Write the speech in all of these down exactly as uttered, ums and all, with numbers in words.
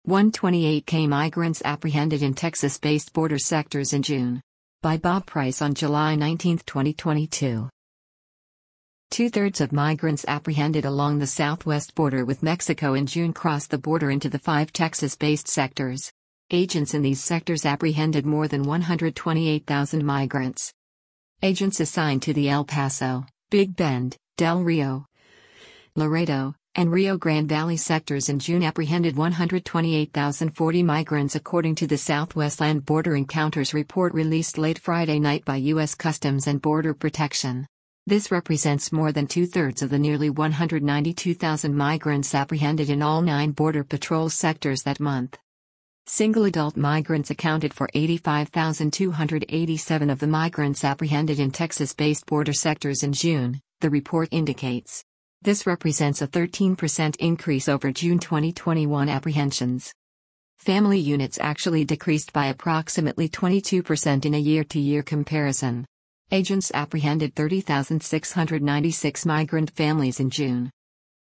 one hundred twenty-eight K migrants apprehended in Texas-based border sectors in June. By Bob Price on July nineteenth, twenty twenty-two. Two-thirds of migrants apprehended along the southwest border with Mexico in June crossed the border into the five Texas-based sectors. Agents in these sectors apprehended more than one hundred twenty-eight thousand migrants. Agents assigned to the El Paso, Big Bend, Del Rio, Laredo, and Rio Grande Valley sectors in June apprehended one hundred twenty-eight thousand forty migrants according to the Southwest Land Border Encounters report released late Friday night by U S Customs and Border Protection. This represents more than two-thirds of the nearly one hundred ninety-two thousand migrants apprehended in all nine Border Patrol sectors that month. Single adult migrants accounted for eighty-five thousand two hundred eighty-seven of the migrants apprehended in Texas-based border sectors in June, the report indicates. This represents a thirteen percent increase over June twenty twenty-one apprehensions. Family units actually decreased by approximately twenty-two percent in a year-to-year comparison. Agents apprehended thirty thousand six hundred ninety-six migrant families in June.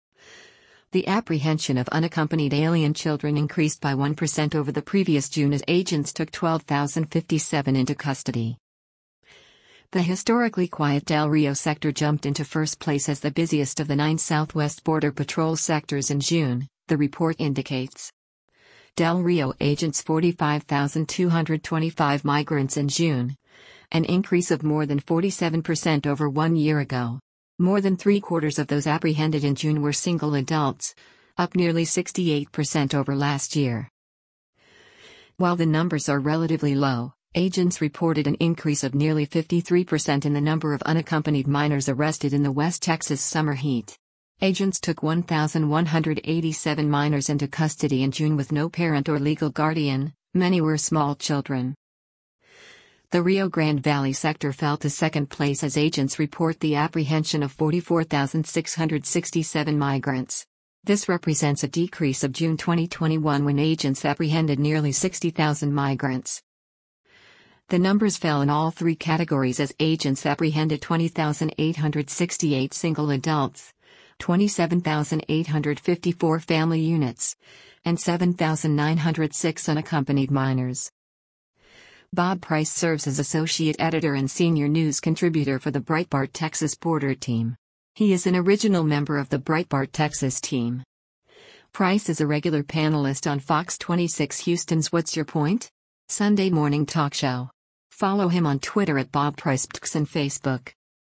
The apprehension of unaccompanied alien children increased by one percent over the previous June as agents took twelve thousand fifty-seven into custody. The historically quiet Del Rio sector jumped into first place as the busiest of the nine Southwest Border Patrol sectors in June, the report indicates. Del Rio agents forty-five thousand two hundred twenty-five migrants in June, an increase of more than forty-seven percent over one year ago. More than three-quarters of those apprehended in June were single adults, up nearly sixty-eight percent over last year. While the numbers are relatively low, agents reported an increase of nearly fifty-three percent in the number of unaccompanied minors arrested in the West Texas summer heat. Agents took one thousand one hundred eighty-seven minors into custody in June with no parent or legal guardian, many were small children. The Rio Grande Valley sector fell to second place as agents report the apprehension of forty-four thousand six hundred sixty-seven migrants. This represents a decrease of June twenty twenty-one when agents apprehended nearly sixty thousand migrants. The numbers fell in all three categories as agents apprehended twenty thousand eight hundred sixty-eight single adults, twenty-seven thousand eight hundred fifty-four family units, and seven thousand nine hundred six unaccompanied minors. Bob Price serves as associate editor and senior news contributor for the Breitbart Texas Border Team. He is an original member of the Breitbart Texas team. Price is a regular panelist on Fox twenty-six Houston's What's Your Point? Sunday morning talk show. Follow him on Twitter at Bob Price and Facebook.